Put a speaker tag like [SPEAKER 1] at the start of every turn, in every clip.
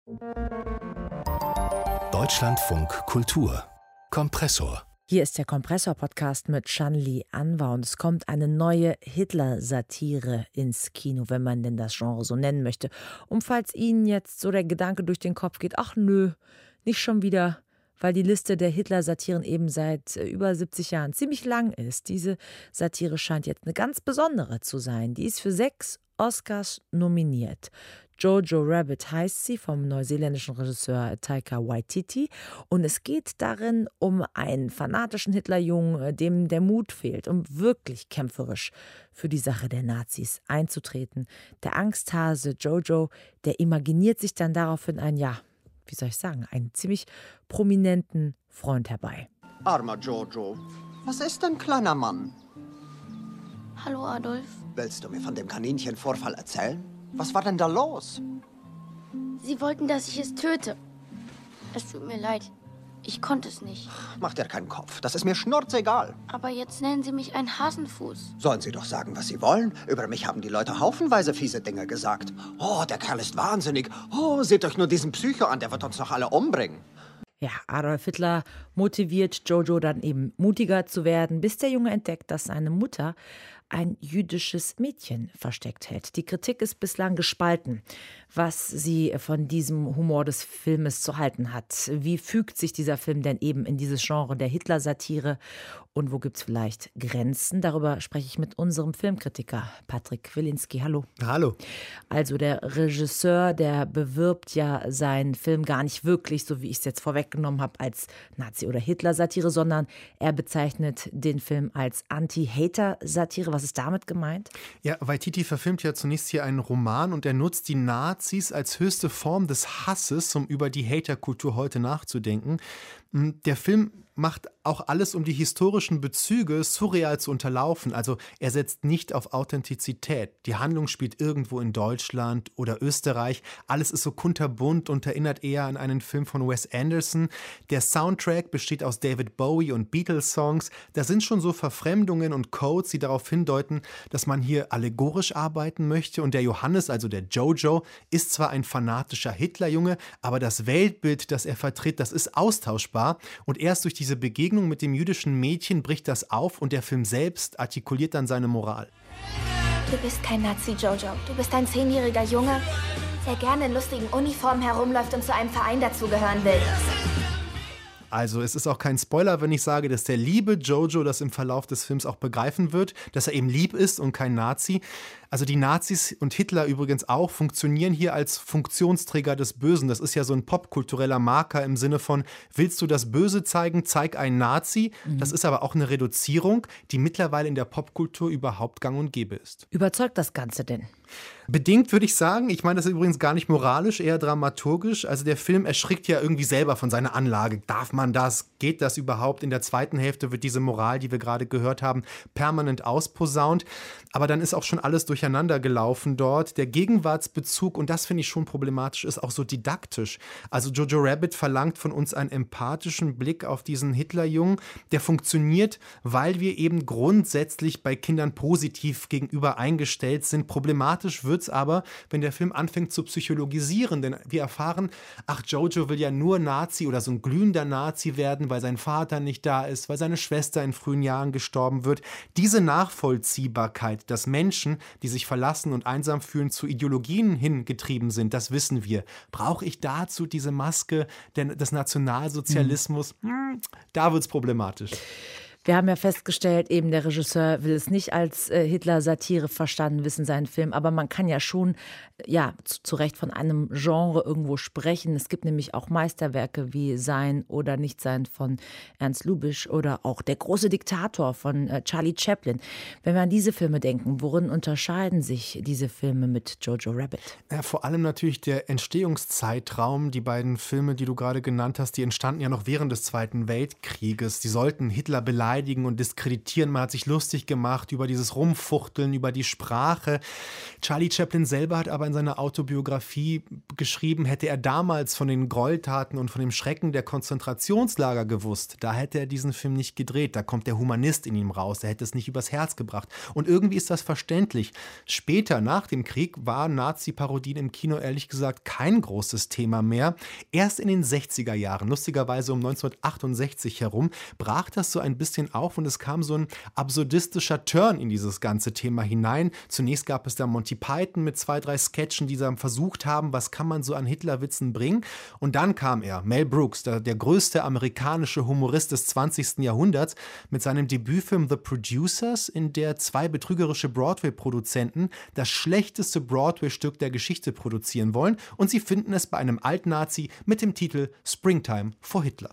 [SPEAKER 1] Deutschlandfunk Kultur Kompressor.
[SPEAKER 2] Hier ist der Kompressor-Podcast mit Shanli Anwar und es kommt eine neue Hitler-Satire ins Kino, wenn man denn das Genre so nennen möchte. Und falls Ihnen jetzt so der Gedanke durch den Kopf geht, ach nö, nicht schon wieder, weil die Liste der Hitler-Satiren eben seit über 70 Jahren ziemlich lang ist. Diese Satire scheint jetzt eine ganz besondere zu sein. Die ist für 6 Oscars nominiert. Jojo Rabbit heißt sie, vom neuseeländischen Regisseur Taika Waititi. Und es geht darin um einen fanatischen Hitlerjungen, dem der Mut fehlt, um wirklich kämpferisch für die Sache der Nazis einzutreten. Der Angsthase Jojo, der imaginiert sich dann daraufhin einen ziemlich prominenten Freund herbei.
[SPEAKER 3] Armer Jojo, was ist denn, kleiner Mann?
[SPEAKER 4] Hallo Adolf.
[SPEAKER 3] Willst du mir von dem Kaninchenvorfall erzählen? Was war denn da los?
[SPEAKER 4] Sie wollten, dass ich es töte. Es tut mir leid. Ich konnte es nicht.
[SPEAKER 3] Mach dir keinen Kopf, das ist mir schnurzegal.
[SPEAKER 4] Aber jetzt nennen Sie mich einen Hasenfuß.
[SPEAKER 3] Sollen sie doch sagen, was sie wollen. Über mich haben die Leute haufenweise fiese Dinge gesagt. Oh, der Kerl ist wahnsinnig. Oh, seht euch nur diesen Psycho an, der wird uns doch alle umbringen.
[SPEAKER 2] Ja, Adolf Hitler motiviert Jojo dann eben mutiger zu werden, bis der Junge entdeckt, dass seine Mutter ein jüdisches Mädchen versteckt hält. Die Kritik ist bislang gespalten, was sie von diesem Humor des Filmes zu halten hat. Wie fügt sich dieser Film denn eben in dieses Genre der Hitler-Satire und wo gibt es vielleicht Grenzen? Darüber spreche ich mit unserem Filmkritiker Patrick Wilinski. Hallo.
[SPEAKER 5] Hallo.
[SPEAKER 2] Also der Regisseur, der bewirbt ja seinen Film gar nicht wirklich, so wie ich es jetzt vorweggenommen habe, als Nazi- oder Hitler-Satire, sondern er bezeichnet den Film als Anti-Hater-Satire. Was ist damit gemeint?
[SPEAKER 5] Ja, Waititi verfilmt ja zunächst hier einen Roman und er nutzt die Nazis als höchste Form des Hasses, um über die Haterkultur heute nachzudenken. Der Film macht auch alles, um die historischen Bezüge surreal zu unterlaufen. Also er setzt nicht auf Authentizität. Die Handlung spielt irgendwo in Deutschland oder Österreich. Alles ist so kunterbunt und erinnert eher an einen Film von Wes Anderson. Der Soundtrack besteht aus David Bowie und Beatles-Songs. Da sind schon so Verfremdungen und Codes, die darauf hindeuten, dass man hier allegorisch arbeiten möchte. Und der Johannes, also der Jojo, ist zwar ein fanatischer Hitlerjunge, aber das Weltbild, das er vertritt, das ist austauschbar. Und erst durch diese Begegnung mit dem jüdischen Mädchen bricht das auf und der Film selbst artikuliert dann seine Moral.
[SPEAKER 6] Du bist kein Nazi, Jojo. Du bist ein 10-jähriger Junge, der gerne in lustigen Uniformen herumläuft und zu einem Verein dazugehören will.
[SPEAKER 5] Also es ist auch kein Spoiler, wenn ich sage, dass der liebe Jojo das im Verlauf des Films auch begreifen wird, dass er eben lieb ist und kein Nazi. Also die Nazis und Hitler übrigens auch funktionieren hier als Funktionsträger des Bösen. Das ist ja so ein popkultureller Marker im Sinne von, willst du das Böse zeigen, zeig einen Nazi. Das ist aber auch eine Reduzierung, die mittlerweile in der Popkultur überhaupt gang und gäbe ist.
[SPEAKER 2] Überzeugt das Ganze denn?
[SPEAKER 5] Bedingt, würde ich sagen. Ich meine, das ist übrigens gar nicht moralisch, eher dramaturgisch. Also der Film erschrickt ja irgendwie selber von seiner Anlage. Darf man das? Geht das überhaupt? In der zweiten Hälfte wird diese Moral, die wir gerade gehört haben, permanent ausposaunt. Aber dann ist auch schon alles durcheinander gelaufen dort. Der Gegenwartsbezug, und das finde ich schon problematisch, ist auch so didaktisch. Also Jojo Rabbit verlangt von uns einen empathischen Blick auf diesen Hitlerjungen. Der funktioniert, weil wir eben grundsätzlich bei Kindern positiv gegenüber eingestellt sind. Problematisch wird es aber, wenn der Film anfängt zu psychologisieren, denn wir erfahren, ach, Jojo will ja nur Nazi oder so ein glühender Nazi werden, weil sein Vater nicht da ist, weil seine Schwester in frühen Jahren gestorben wird. Diese Nachvollziehbarkeit, dass Menschen, die sich verlassen und einsam fühlen, zu Ideologien hingetrieben sind, das wissen wir. Brauche ich dazu diese Maske des Nationalsozialismus? Da wird es problematisch.
[SPEAKER 2] Wir haben ja festgestellt, eben der Regisseur will es nicht als Hitler-Satire verstanden wissen, seinen Film. Aber man kann ja schon, zu Recht von einem Genre irgendwo sprechen. Es gibt nämlich auch Meisterwerke wie Sein oder Nichtsein von Ernst Lubitsch oder auch Der große Diktator von Charlie Chaplin. Wenn wir an diese Filme denken, worin unterscheiden sich diese Filme mit Jojo Rabbit?
[SPEAKER 5] Ja, vor allem natürlich der Entstehungszeitraum. Die beiden Filme, die du gerade genannt hast, die entstanden ja noch während des Zweiten Weltkrieges. Die sollten Hitler beleidigen beleidigen und diskreditieren. Man hat sich lustig gemacht über dieses Rumfuchteln, über die Sprache. Charlie Chaplin selber hat aber in seiner Autobiografie geschrieben, hätte er damals von den Gräueltaten und von dem Schrecken der Konzentrationslager gewusst, da hätte er diesen Film nicht gedreht. Da kommt der Humanist in ihm raus. Er hätte es nicht übers Herz gebracht. Und irgendwie ist das verständlich. Später, nach dem Krieg, waren Nazi-Parodien im Kino ehrlich gesagt kein großes Thema mehr. Erst in den 60er Jahren, lustigerweise um 1968 herum, brach das so ein bisschen auf und es kam so ein absurdistischer Turn in dieses ganze Thema hinein. Zunächst gab es da Monty Python mit 2, 3 Sketchen, die dann versucht haben, was kann man so an Hitlerwitzen bringen. Und dann kam er, Mel Brooks, der größte amerikanische Humorist des 20. Jahrhunderts, mit seinem Debütfilm The Producers, in der 2 betrügerische Broadway-Produzenten das schlechteste Broadway-Stück der Geschichte produzieren wollen und sie finden es bei einem Alt-Nazi mit dem Titel Springtime for Hitler.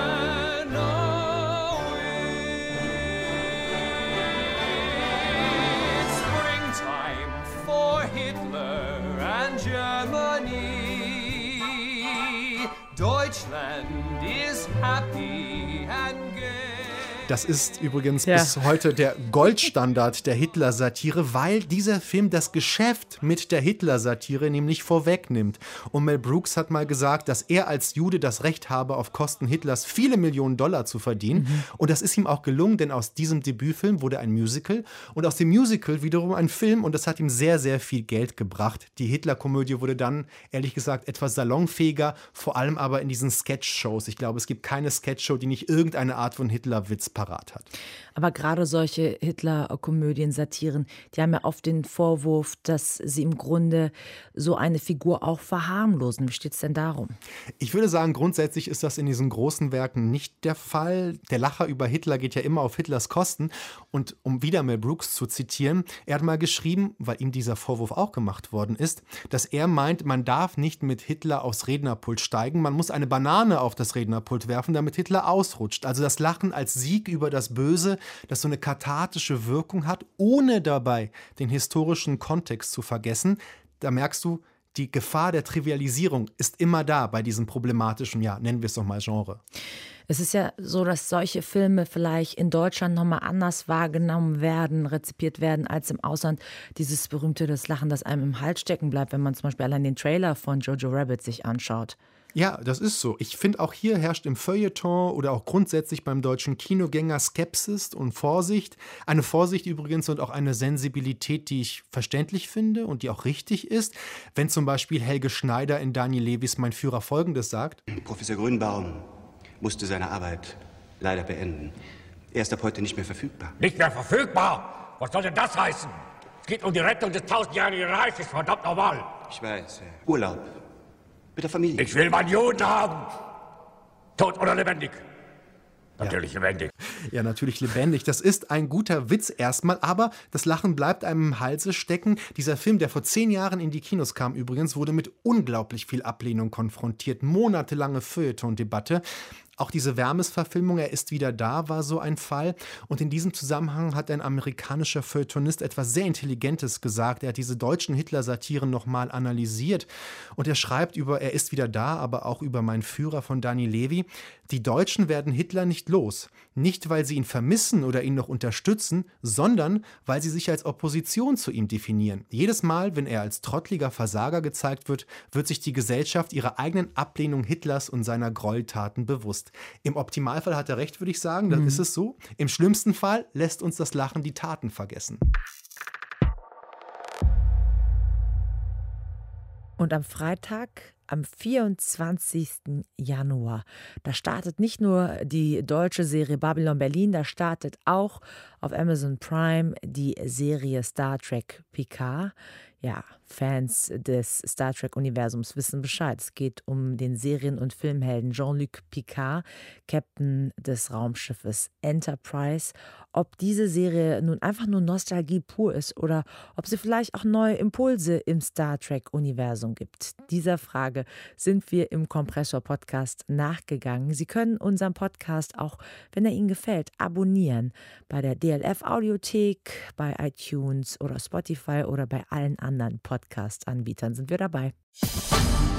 [SPEAKER 7] Springtime for Hitler and Germany. Deutschland is happy and gay.
[SPEAKER 5] Das ist übrigens bis heute der Goldstandard der Hitler-Satire, weil dieser Film das Geschäft mit der Hitler-Satire nämlich vorwegnimmt. Und Mel Brooks hat mal gesagt, dass er als Jude das Recht habe, auf Kosten Hitlers viele Millionen Dollar zu verdienen. Und das ist ihm auch gelungen, denn aus diesem Debütfilm wurde ein Musical und aus dem Musical wiederum ein Film und das hat ihm sehr, sehr viel Geld gebracht. Die Hitler-Komödie wurde dann, ehrlich gesagt, etwas salonfähiger, vor allem aber in diesen Sketch-Shows. Ich glaube, es gibt keine Sketch-Show, die nicht irgendeine Art von Hitler-Witz parat hat.
[SPEAKER 2] Aber gerade solche Hitler-Komödien, Satiren, die haben ja oft den Vorwurf, dass sie im Grunde so eine Figur auch verharmlosen. Wie steht es denn darum?
[SPEAKER 5] Ich würde sagen, grundsätzlich ist das in diesen großen Werken nicht der Fall. Der Lacher über Hitler geht ja immer auf Hitlers Kosten. Und um wieder Mel Brooks zu zitieren, er hat mal geschrieben, weil ihm dieser Vorwurf auch gemacht worden ist, dass er meint, man darf nicht mit Hitler aufs Rednerpult steigen, man muss eine Banane auf das Rednerpult werfen, damit Hitler ausrutscht. Also das Lachen als Sieg über das Böse, das so eine kathartische Wirkung hat, ohne dabei den historischen Kontext zu vergessen. Da merkst du, die Gefahr der Trivialisierung ist immer da bei diesem problematischen, ja, nennen wir es doch mal Genre.
[SPEAKER 2] Es ist ja so, dass solche Filme vielleicht in Deutschland nochmal anders wahrgenommen werden, rezipiert werden als im Ausland. Dieses berühmte das Lachen, das einem im Hals stecken bleibt, wenn man zum Beispiel allein den Trailer von Jojo Rabbit sich anschaut.
[SPEAKER 5] Ja, das ist so. Ich finde, auch hier herrscht im Feuilleton oder auch grundsätzlich beim deutschen Kinogänger Skepsis und Vorsicht. Eine Vorsicht übrigens und auch eine Sensibilität, die ich verständlich finde und die auch richtig ist. Wenn zum Beispiel Helge Schneider in Daniel Lewis Mein Führer Folgendes sagt:
[SPEAKER 8] Professor Grünbaum musste seine Arbeit leider beenden. Er ist ab heute nicht mehr verfügbar.
[SPEAKER 9] Nicht mehr verfügbar? Was soll denn das heißen? Es geht um die Rettung des 1000-jährigen Reiches, verdammt normal.
[SPEAKER 8] Ich weiß, Urlaub. Mit der Familie.
[SPEAKER 9] Ich will meinen Juden haben. Tot oder lebendig? Natürlich lebendig.
[SPEAKER 5] Ja, natürlich lebendig. Das ist ein guter Witz erstmal, aber das Lachen bleibt einem im Halse stecken. Dieser Film, der vor 10 Jahren in die Kinos kam übrigens, wurde mit unglaublich viel Ablehnung konfrontiert. Monatelange Feuilleton-Debatte. Auch diese Wärmes-Verfilmung, Er ist wieder da, war so ein Fall. Und in diesem Zusammenhang hat ein amerikanischer Feuilletonist etwas sehr Intelligentes gesagt. Er hat diese deutschen Hitler-Satiren nochmal analysiert. Und er schreibt über Er ist wieder da, aber auch über Mein Führer von Danny Levy: Die Deutschen werden Hitler nicht los. Nicht, weil sie ihn vermissen oder ihn noch unterstützen, sondern weil sie sich als Opposition zu ihm definieren. Jedes Mal, wenn er als trottliger Versager gezeigt wird, wird sich die Gesellschaft ihrer eigenen Ablehnung Hitlers und seiner Gräueltaten bewusst. Im Optimalfall hat er recht, würde ich sagen, dann ist es so. Im schlimmsten Fall lässt uns das Lachen die Taten vergessen.
[SPEAKER 2] Und am Freitag, am 24. Januar, da startet nicht nur die deutsche Serie Babylon Berlin, da startet auch auf Amazon Prime die Serie Star Trek Picard. Ja, Fans des Star Trek-Universums wissen Bescheid. Es geht um den Serien- und Filmhelden Jean-Luc Picard, Captain des Raumschiffes Enterprise. Ob diese Serie nun einfach nur Nostalgie pur ist oder ob sie vielleicht auch neue Impulse im Star Trek-Universum gibt. Dieser Frage sind wir im Kompressor-Podcast nachgegangen. Sie können unseren Podcast auch, wenn er Ihnen gefällt, abonnieren. Bei der DLF-Audiothek, bei iTunes oder Spotify oder bei allen anderen Podcast-Anbietern sind wir dabei.